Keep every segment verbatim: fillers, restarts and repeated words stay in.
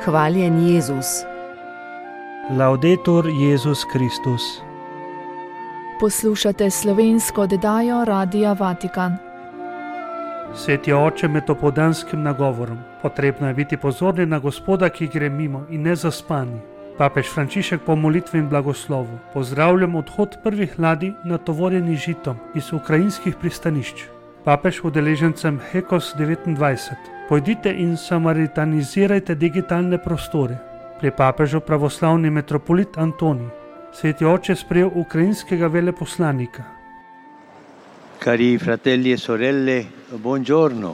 Hvaljen Jezus. Laudetur Jezus Kristus. Poslušate slovensko oddajo Radia Vatikan. Sveti oče med opoldanskim nagovorom. Potrebno je biti pozorni na Gospoda, ki gre mimo, in ne zaspani. Papež Frančišek po molitvi in blagoslovu. Pozdravljam odhod prvih ladij natovorjeni žitom iz ukrajinskih pristanišč. Papež udeležencem Hekos devetindvajset. Pojdite in samaritanizirajte digitalne prostore. Pri papežu pravoslavni metropolit Antonij. Sveti oče sprejel ukrajinskega veleposlanika. Cari fratelli e sorelle, buongiorno.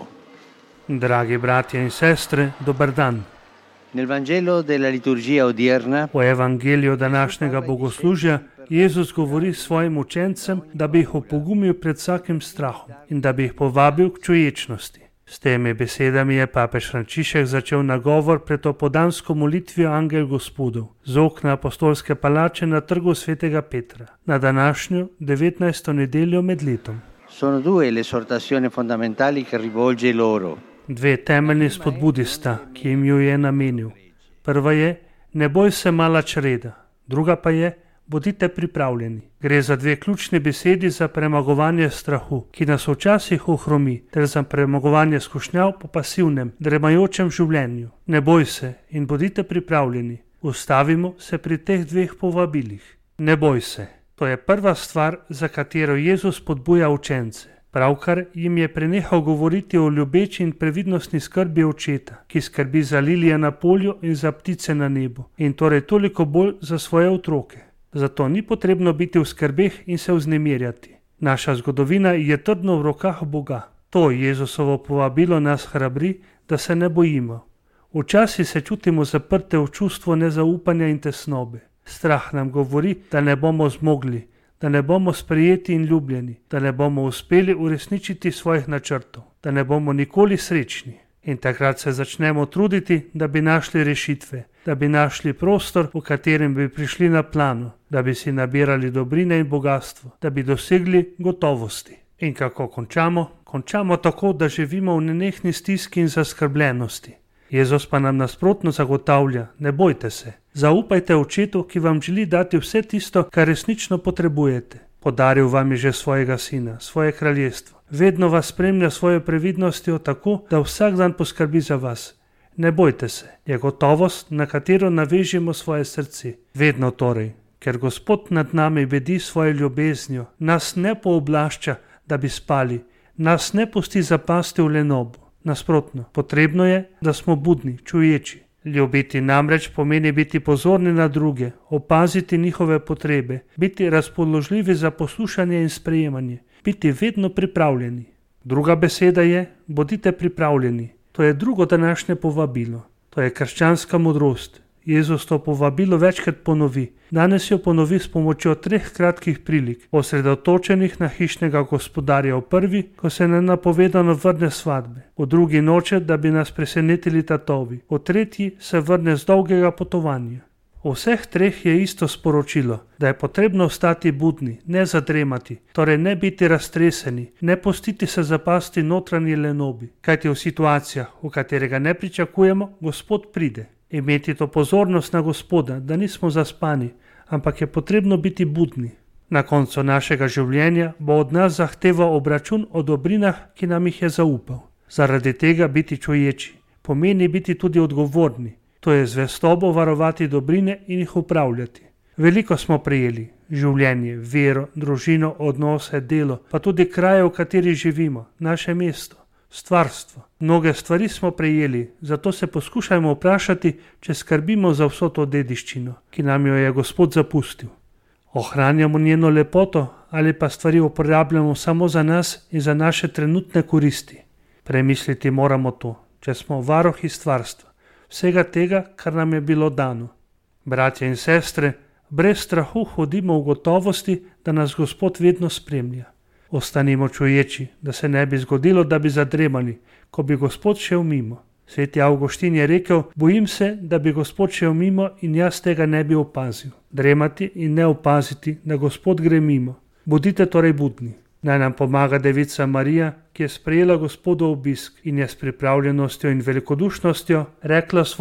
Dragi bratje in sestre, dober dan. Nel Vangelo della liturgia odierna, Po evangeliju današnjega bogoslužja Jezus govori svojim učencem, da bi jih opogumil pred vsakim strahom in da bi jih povabil k čuječnosti. S temi besedami je papež Frančišek začel nagovor pred opoldansko molitvijo Angel Gospodov z okna apostolske palače na trgu svetega Petra na današnjo devetnajsto nedeljo med letom. sono due le esortazioni fondamentali che rivolge loro. Dve temeljni spodbudi sta, ki jim jo je namenil. Prva je, ne boj se mala čreda, druga pa je, bodite pripravljeni. Gre za dve ključni besedi za premagovanje strahu, ki nas včasih ohromi, ter za premagovanje skušnjav po pasivnem, dremajočem življenju. Ne boj se in bodite pripravljeni. Ustavimo se pri teh dveh povabilih. Ne boj se. To je prva stvar, za katero Jezus spodbuja učence. Pravkar jim je prenehal govoriti o ljubeči in previdnostni skrbi očeta, ki skrbi za lilije na polju in za ptice na nebu, in torej toliko bolj za svoje otroke. Zato ni potrebno biti v skrbeh in se vznemirjati. Naša zgodovina je trdno v rokah Boga. To Jezusovo povabilo nas hrabri, da se ne bojimo. Včasih se čutimo zaprte v čustvo nezaupanja in tesnobe. Strah nam govori, da ne bomo zmogli, da ne bomo sprejeti in ljubljeni, da ne bomo uspeli uresničiti svojih načrtov, da ne bomo nikoli srečni. In takrat se začnemo truditi, da bi našli rešitve, da bi našli prostor, v katerem bi prišli na plano, da bi si nabirali dobrine in bogatstvo, da bi dosegli gotovosti. In kako končamo? Končamo tako, da živimo v nenehni stiski in zaskrbljenosti. Jezus pa nam nasprotno zagotavlja, ne bojte se. Zaupajte očetu, ki vam želi dati vse tisto, kar resnično potrebujete. Podaril vam je že svojega sina, svoje kraljestvo. Vedno vas spremlja svojo previdnostjo tako, da vsak dan poskrbi za vas. Ne bojte se, je gotovost, na katero navežemo svoje srce. Vedno torej, ker Gospod nad nami bedi svojo ljubeznijo, nas ne pooblašča, da bi spali, nas ne pusti zapasti v lenobo. Nasprotno, potrebno je, da smo budni, čuječi. Ljubiti namreč pomeni biti pozorni na druge, opaziti njihove potrebe, biti razpoložljivi za poslušanje in sprejemanje, biti vedno pripravljeni. Druga beseda je, bodite pripravljeni. To je drugo današnje povabilo. To je krščanska modrost. Jezus to povabilo večkrat ponovi. Danes jo ponovi s pomočjo treh kratkih prilik, osredotočenih na hišnega gospodarja v prvi, ko se nenapovedano vrne s svadbe, v drugi noče, da bi nas presenetili tatovi, v tretji se vrne z dolgega potovanja. V vseh treh je isto sporočilo, da je potrebno ostati budni, ne zadremati, torej ne biti raztreseni, ne pustiti se zapasti notranji lenobi, kajti v situacijah, v katerega ne pričakujemo, Gospod pride. Imeti to pozornost na Gospoda, da nismo zaspani, ampak je potrebno biti budni. Na koncu našega življenja bo od nas zahteval obračun o dobrinah, ki nam jih je zaupal. Zaradi tega biti čuječi pomeni biti tudi odgovorni, to je zvestobo varovati dobrine in jih upravljati. Veliko smo prejeli, življenje, vero, družino, odnose, delo, pa tudi kraje, v kateri živimo, naše mesto. Stvarstvo. Mnoge stvari smo prejeli, zato se poskušajmo vprašati, če skrbimo za vso to dediščino, ki nam jo je Gospod zapustil. Ohranjamo njeno lepoto ali pa stvari uporabljamo samo za nas in za naše trenutne koristi. Premisliti moramo to, če smo varuhi stvarstva, vsega tega, kar nam je bilo dano. Bratje in sestre, brez strahu hodimo v gotovosti, da nas Gospod vedno spremlja. Ostanimo čuječi, da se ne bi zgodilo, da bi zadremali, ko bi Gospod šel mimo. Sveti Avguštin je rekel, bojim se, da bi Gospod šel mimo in jaz tega ne bi opazil. Dremati in ne opaziti, da Gospod gre mimo. Bodite torej budni. Naj nam pomaga Devica Marija, ki je sprejela Gospodov obisk in je s pripravljenostjo in velikodušnostjo rekla svoj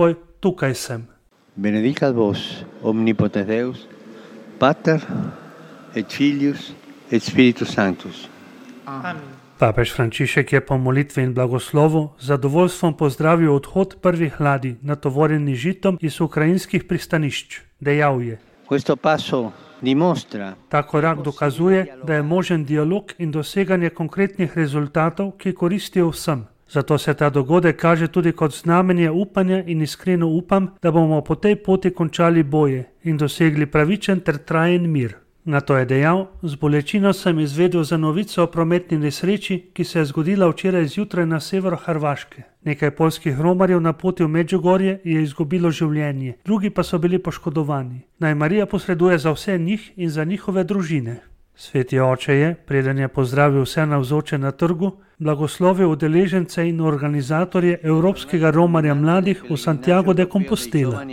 tukaj sem. Benedicat vos, omnipotens Deus, Pater et Filius et Spiritus Sanctus. Amen. Papež Frančišek je po molitvi in blagoslovu z zadovoljstvom pozdravil odhod prvih ladij natovorjenih žitom iz ukrajinskih pristanišč. Dejal je: Questo passo dimostra Ta korak dokazuje, da je možen dialog in doseganje konkretnih rezultatov, ki koristijo vsem. Zato se ta dogodek kaže tudi kot znamenje upanja in iskreno upam, da bomo po tej poti končali boje in dosegli pravičen ter trajen mir. Nato je dejal: Z bolečino sem izvedel za novico o prometni nesreči, ki se je zgodila včeraj zjutraj na severu Hrvaške. Nekaj poljskih romarjev na poti v Medžugorje je izgubilo življenje, drugi pa so bili poškodovani. Naj Marija posreduje za vse njih in za njihove družine. Sveti oče je, preden je pozdravil vse navzoče na trgu, blagoslovil udeležence in organizatorje Evropskega romarja mladih v Santiago de Compostela.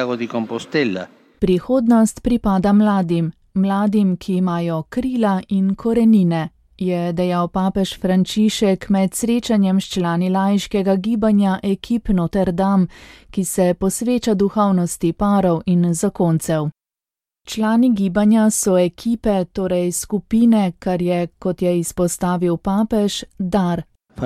Prihodnost pripada mladim, mladim, ki imajo krila in korenine, je dejal papež Frančišek med srečanjem s člani laiškega gibanja Ekip Notre Dame, ki se posveča duhovnosti parov in zakoncev. Člani gibanja so ekipe, torej skupine, kar je, kot je izpostavil papež, dar.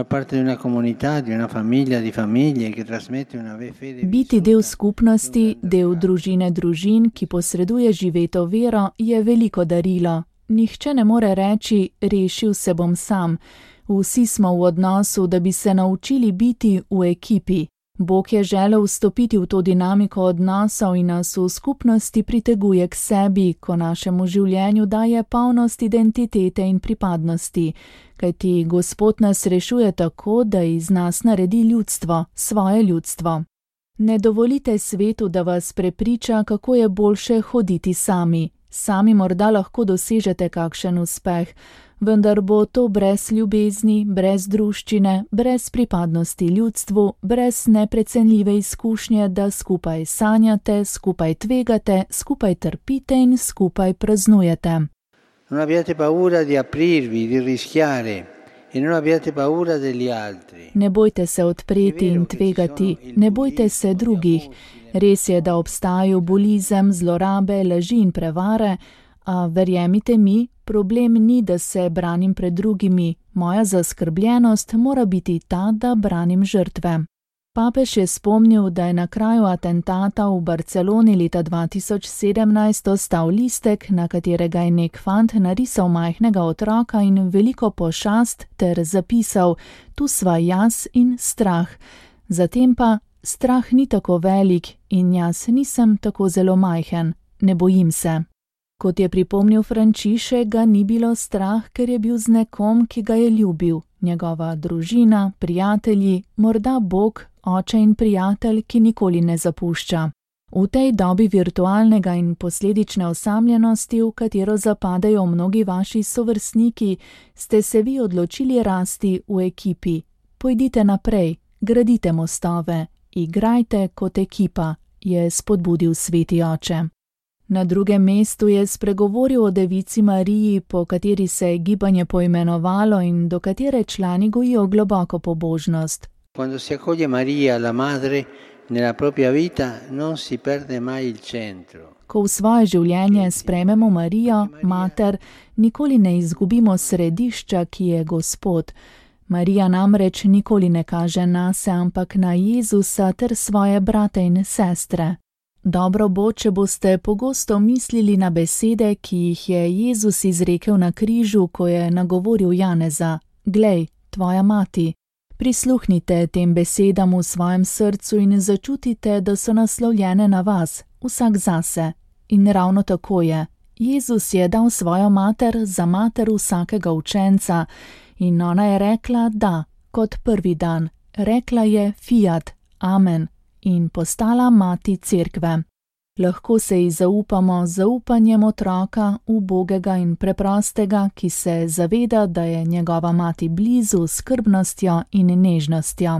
Biti del skupnosti, del družine družin, ki posreduje živeto vero, je veliko darilo. Nihče ne more reči: rešil se bom sam. Vsi smo v odnosu, da bi se naučili biti v ekipi. Bog je želel vstopiti v to dinamiko odnosov in nas v skupnosti priteguje k sebi, ko našemu življenju daje polnost identitete in pripadnosti. Kajti Gospod nas rešuje tako, da iz nas naredi ljudstvo, svoje ljudstvo. Ne dovolite svetu, da vas prepriča, kako je boljše hoditi sami. Sami morda lahko dosežete kakšen uspeh, vendar bo to brez ljubezni, brez druščine, brez pripadnosti ljudstvu, brez neprecenljive izkušnje, da skupaj sanjate, skupaj tvegate, skupaj trpite in skupaj praznujete. Non abbiate paura di aprirvi, di rischiare e non abbiate paura degli altri. Ne bojte se odpreti in tvegati, ne bojte se drugih. Res je, da obstajajo bolizem, zlorabe, laži in prevare, a verjemite mi, problem ni, da se branim pred drugimi. Moja zaskrbljenost mora biti ta, da branim žrtve. Papež je spomnil, da je na kraju atentata v Barceloni leta dva tisoč sedemnajst ostal listek, na katerega je nek fant narisal majhnega otroka in veliko pošast ter zapisal: tu sva jaz in strah. Zatem pa: strah ni tako velik in jaz nisem tako zelo majhen, ne bojim se. Kot je pripomnil Frančišek, ga ni bilo strah, ker je bil z nekom, ki ga je ljubil, njegova družina, prijatelji, morda Bog, oče in prijatelj, ki nikoli ne zapušča. V tej dobi virtualnega in posledične osamljenosti, v katero zapadajo mnogi vaši sovrstniki, ste se vi odločili rasti v ekipi. Pojdite naprej, gradite mostove, igrajte kot ekipa, je spodbudil sveti oče. Na drugem mestu je spregovoril o Devici Mariji, po kateri se je gibanje poimenovalo in do katere člani gojijo globoko pobožnost. Quando si accoglie Maria, la madre, nella propria vita, non si perde mai il centro. Ko v svoje življenje sprejmemo Marijo, mater, nikoli ne izgubimo središča, ki je Gospod. Marija namreč nikoli ne kaže nase, ampak na Jezusa ter svoje brate in sestre. Dobro bo, če boste pogosto mislili na besede, ki jih je Jezus izrekel na križu, ko je nagovoril Janeza: Glej, tvoja mati. Prisluhnite tem besedam v svojem srcu in začutite, da so naslovljene na vas, vsak zase. In ravno tako je. Jezus je dal svojo mater za mater vsakega učenca in ona je rekla da, kot prvi dan. Rekla je fiat, amen, in postala mati cerkve. Lahko se ji zaupamo z zaupanjem otroka, ubogega in preprostega, ki se zaveda, da je njegova mati blizu s skrbnostjo in nežnostjo.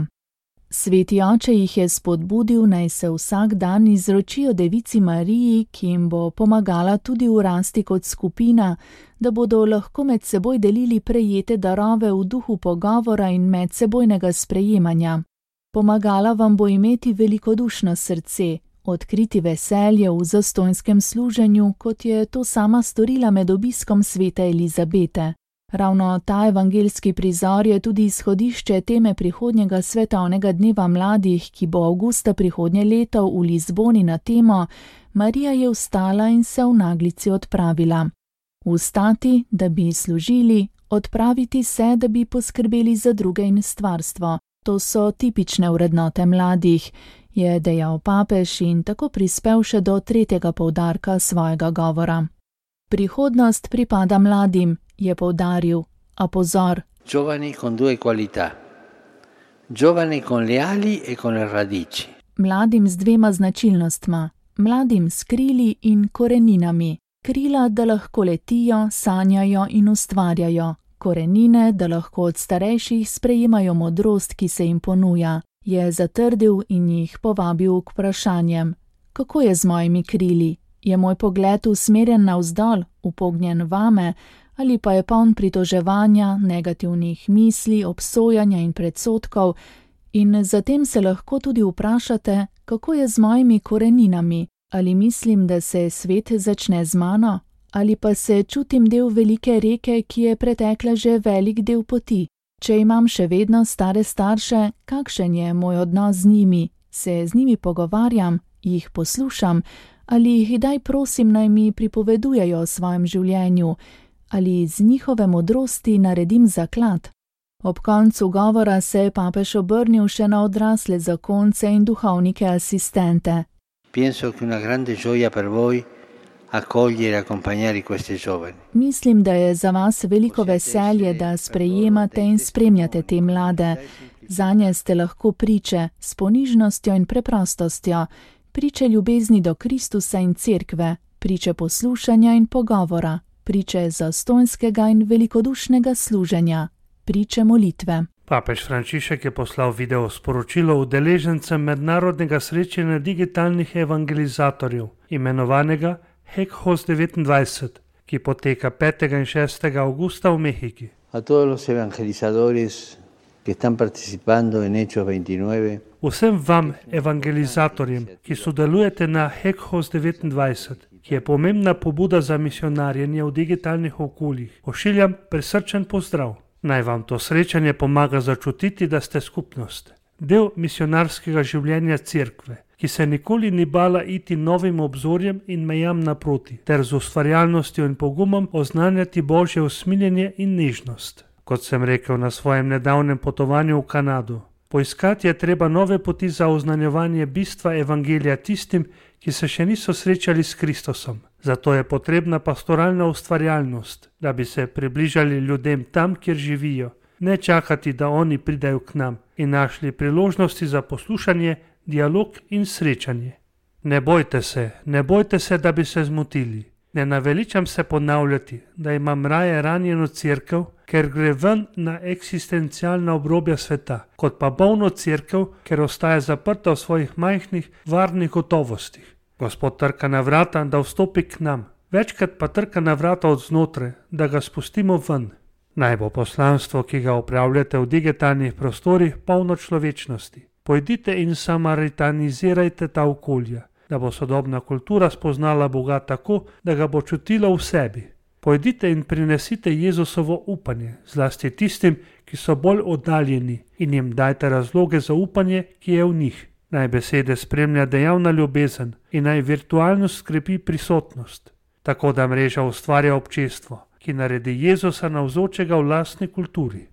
Sveti oče jih je spodbudil, naj se vsak dan izročijo Devici Mariji, ki jim bo pomagala tudi v rasti kot skupina, da bodo lahko med seboj delili prejete darove v duhu pogovora in medsebojnega sprejemanja. Pomagala vam bo imeti velikodušno srce, odkriti veselje v zastonjskem služenju, kot je to sama storila med obiskom svete Elizabete. Ravno ta evangeljski prizor je tudi izhodišče teme prihodnjega svetovnega dneva mladih, ki bo avgusta prihodnje leto v Lizboni na temo Marija je vstala in se v naglici odpravila. Vstati, da bi služili, odpraviti se, da bi poskrbeli za druge in stvarstvo. To so tipične vrednote mladih, je dejal papež in tako prispel še do tretjega poudarka svojega govora. Prihodnost pripada mladim, je poudaril, a pozor. Giovani con due qualità. Giovani con le ali e con le radici. Mladim z dvema značilnostma. Mladim s krili in koreninami. Krila, da lahko letijo, sanjajo in ustvarjajo. Korenine, da lahko od starejših sprejemajo modrost, ki se jim ponuja. Je zatrdil in jih povabil k vprašanjem. Kako je z mojimi krili? Je moj pogled usmerjen navzdol, upognjen vame, ali pa je poln pritoževanja, negativnih misli, obsojanja in predsodkov, in zatem se lahko tudi vprašate, kako je z mojimi koreninami, ali mislim, da se svet začne z mano, ali pa se čutim del velike reke, ki je pretekla že velik del poti. Če imam še vedno stare starše, kakšen je moj odnos z njimi, se z njimi pogovarjam, jih poslušam, ali jih daj prosim naj mi pripovedujejo o svojem življenju, ali z njihove modrosti naredim zaklad. Ob koncu govora se je papež obrnil še na odrasle zakonce in duhovnike asistente. Penso che una grande gioia per voi accogliere e accompagnare questi giovani. Mislim, da je za vas veliko veselje, da sprejemate in spremljate te mlade. Zanje ste lahko priče s ponižnostjo in preprostostjo, priče ljubezni do Kristusa in cerkve, priče poslušanja in pogovora, priče zastonjskega in velikodušnega služenja, priče molitve. Papež Frančišek je poslal video sporočilo udeležencem mednarodnega srečanja digitalnih evangelizatorjev, imenovanega Hekhoz devetindvajset, ki poteka petega in šestega avgusta v Mehiki. A todos los evangelizadores que están participando en Hechos veintinueve. Vsem vam evangelizatorjem, ki sodelujete na Hekhoz devetindvajset, ki je pomembna pobuda za misionarjenje v digitalnih okoljih, pošiljam prisrčen pozdrav. Naj vam to srečanje pomaga začutiti, da ste skupnost, del misionarskega življenja cerkve, ki se nikoli ni bala iti novim obzorjem in mejam naproti, ter z ustvarjalnostjo in pogumom oznanjati Božje usmiljenje in nežnost. Kot sem rekel na svojem nedavnem potovanju v Kanado, poiskati je treba nove poti za oznanjevanje bistva evangelija tistim, ki se še niso srečali s Kristusom. Zato je potrebna pastoralna ustvarjalnost, da bi se približali ljudem tam, kjer živijo, ne čakati, da oni pridajo k nam in našli priložnosti za poslušanje, dialog in srečanje. Ne bojte se, ne bojte se, da bi se zmotili. Ne naveličam se ponavljati, da imam raje ranjeno cerkev, ker gre ven na eksistencialna obrobja sveta, kot pa bolno cerkev, ker ostaja zaprta v svojih majhnih, varnih gotovostih. Gospod trka na vrata, da vstopi k nam, večkrat pa trka na vrata od znotraj, da ga spustimo ven. Naj bo poslanstvo, ki ga upravljate v digitalnih prostorih, polno človečnosti. Pojdite in samaritanizirajte ta okolja, da bo sodobna kultura spoznala Boga tako, da ga bo čutila v sebi. Pojdite in prinesite Jezusovo upanje, zlasti tistim, ki so bolj oddaljeni, in jim dajte razloge za upanje, ki je v njih. Naj besede spremlja dejavna ljubezen in naj virtualnost skrepi prisotnost, tako da mreža ustvarja občestvo, ki naredi Jezusa navzočega v lastni kulturi.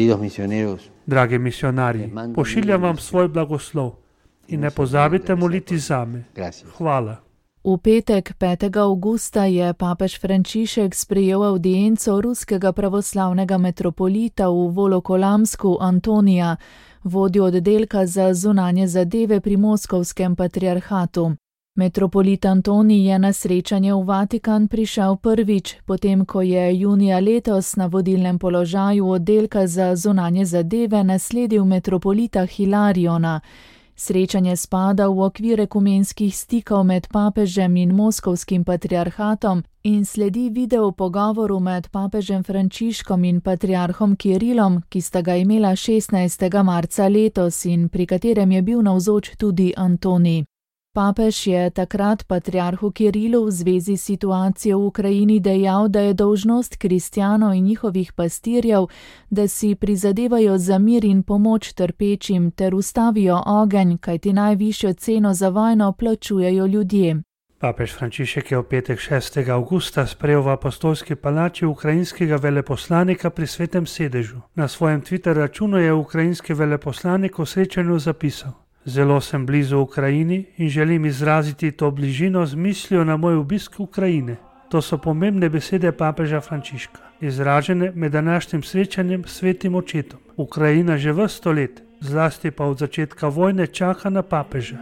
Dragi misionarji, pošiljam vam svoj blagoslov in ne pozabite moliti zame. Hvala. V petek, petega avgusta, je papež Frančišek sprejel avdienco ruskega pravoslavnega metropolita v Volokolamsku Antonija, vodjo oddelka za zunanje zadeve pri Moskovskem patriarhatu. Metropolit Antonij je na srečanje v Vatikan prišel prvič, potem ko je junija letos na vodilnem položaju oddelka za zunanje zadeve nasledil metropolita Hilariona. Srečanje spada v okvir ekumenskih stikov med papežem in moskovskim patriarhatom in sledi video pogovoru med papežem Frančiškom in patriarhom Kirilom, ki sta ga imela šestnajstega marca letos in pri katerem je bil navzoč tudi Antonij. Papež je takrat patriarhu Kirilu v zvezi s situacijo v Ukrajini dejal, da je dolžnost kristjanov in njihovih pastirjev, da si prizadevajo za mir in pomoč trpečim ter ustavijo ogenj, kajti najvišjo ceno za vojno plačujejo ljudje. Papež Frančišek je v petek šestega avgusta sprejel v apostolski palači ukrajinskega veleposlanika pri Svetem sedežu. Na svojem Twitter računu je ukrajinski veleposlanik v srečanju zapisal: Zelo sem blizu Ukrajini in želim izraziti to bližino z mislijo na moj obisk Ukrajine. To so pomembne besede papeža Frančiška, izražene med današnjim srečanjem s svetim očetom. Ukrajina že vrsto let, zlasti pa od začetka vojne, čaka na papeža.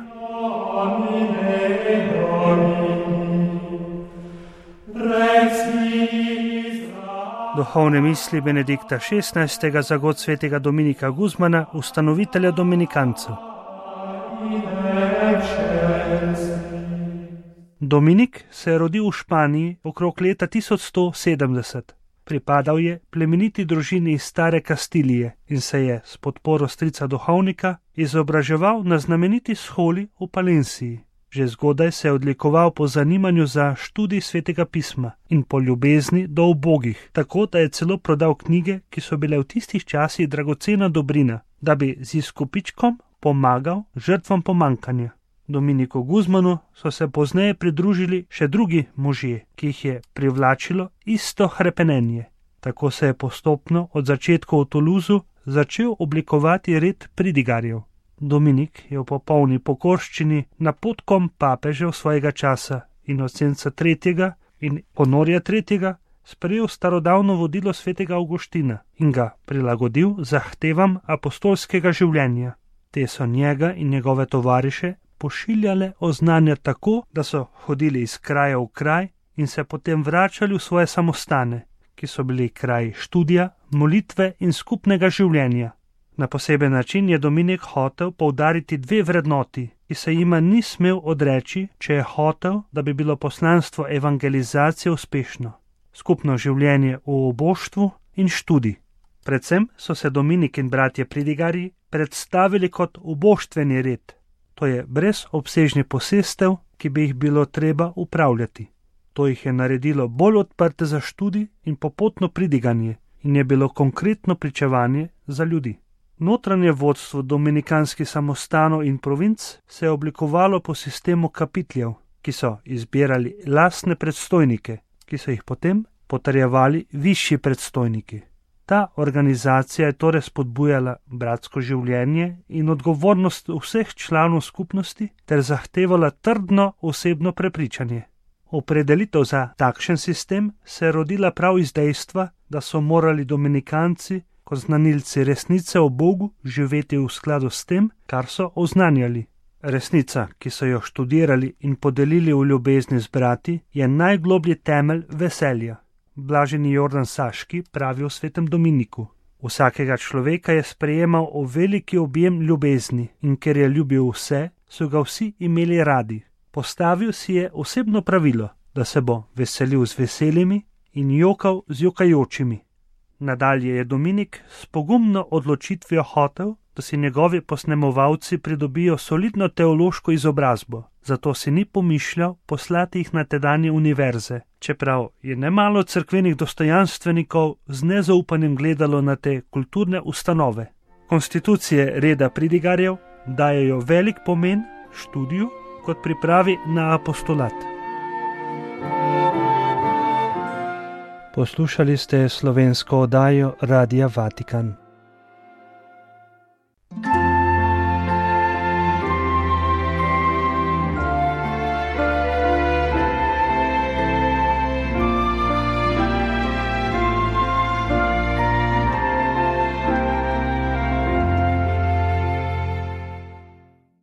Duhovne misli Benedikta šestnajstega za god svetega Dominika Guzmana, ustanovitelja dominikancev. Dominik se je rodil v Španiji okrog leta tisoč sto sedemdeset. Pripadal je plemeniti družini iz stare Kastilije in se je s podporo strica duhovnika izobraževal na znameniti sholi v Palenciji. Že zgodaj se je odlikoval po zanimanju za študij svetega pisma in po ljubezni do ubogih, tako da je celo prodal knjige, ki so bile v tistih časih dragocena dobrina, da bi z izkupičkom pomagal žrtvam pomankanja. Dominiku Guzmanu so se pozneje pridružili še drugi možje, ki jih je privlačilo isto hrepenenje. Tako se je postopno od začetkov v Toulouseu začel oblikovati red pridigarjev. Dominik je v popolni pokorščini napotkom papežev svojega časa Inocenca tretjega in Honorja tretjega sprejel starodavno vodilo svetega Avguština in ga prilagodil zahtevam apostolskega življenja. Te so njega in njegove tovariše pošiljale oznanja tako, da so hodili iz kraja v kraj in se potem vračali v svoje samostane, ki so bili kraji študija, molitve in skupnega življenja. Na poseben način je Dominik hotel poudariti dve vrednoti, ki se jima ni smel odreči, če je hotel, da bi bilo poslanstvo evangelizacije uspešno. Skupno življenje v oboštvu in študij. Predvsem so se Dominik in bratje pridigarji predstavili kot oboštveni red, to je brez obsežnih posestev, ki bi jih bilo treba upravljati. To jih je naredilo bolj odprte za študij in popotno pridiganje in je bilo konkretno pričevanje za ljudi. Notranje vodstvo dominikanskih samostanov in provinc se je oblikovalo po sistemu kapitljev, ki so izbirali lastne predstojnike, ki so jih potem potrjevali višji predstojniki. Ta organizacija je torej spodbujala bratsko življenje in odgovornost vseh članov skupnosti ter zahtevala trdno osebno prepričanje. Opredelitev za takšen sistem se je rodila prav iz dejstva, da so morali dominikanci kot znanilci resnice o Bogu živeti v skladu s tem, kar so oznanjali. Resnica, ki so jo študirali in podelili v ljubezni z brati, je najgloblji temelj veselja. Blaženi Jordan Saški pravi o svetem Dominiku. Vsakega človeka je sprejemal v veliki objem ljubezni in ker je ljubil vse, so ga vsi imeli radi. Postavil si je osebno pravilo, da se bo veselil z veselimi in jokal z jokajočimi. Nadalje je Dominik s pogumno odločitvijo hotel, da si njegovi posnemovalci pridobijo solidno teološko izobrazbo, zato si ni pomišljal poslati jih na tedanje univerze, čeprav je nemalo cerkvenih dostojanstvenikov z nezaupanjem gledalo na te kulturne ustanove. Konstitucije reda pridigarjev dajejo velik pomen študiju kot pripravi na apostolat. Poslušali ste slovensko oddajo Radia Vatikan.